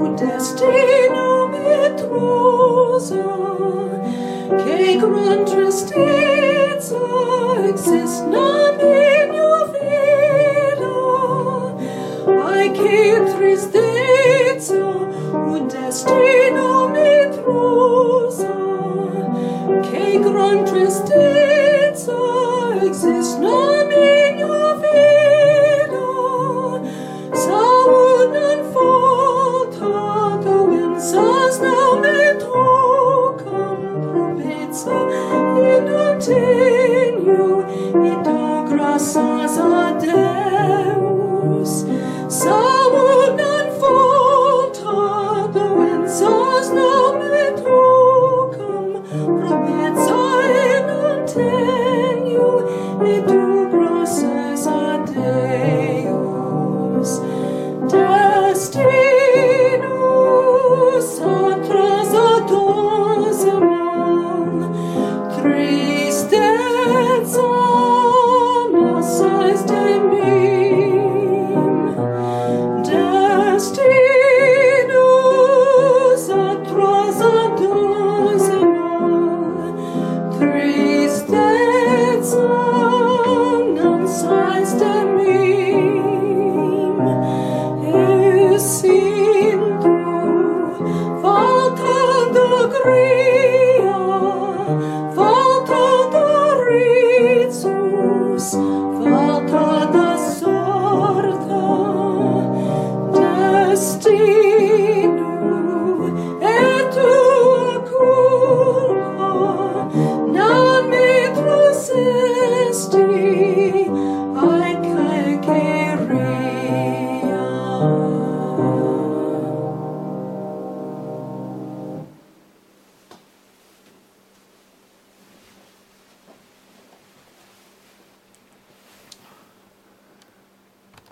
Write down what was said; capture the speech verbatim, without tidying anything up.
destinum et rosa, che gran tristezza exist nam in io vida. Ai che tristezza, un destinum et rosa, che gran tristezza exist nam in io vida. Saud non falta nam et hocam promessa in tenio et do graças a Deus. Saud non falta nam et hocam promessa in tenio et do graças a Deus. Destinus atrasados amam, tristeza nasce de mim. Destinus atrasados amam, tristeza nasce de mim. Sinto falta d'alegria, falta de risos, falta da sorte, destino.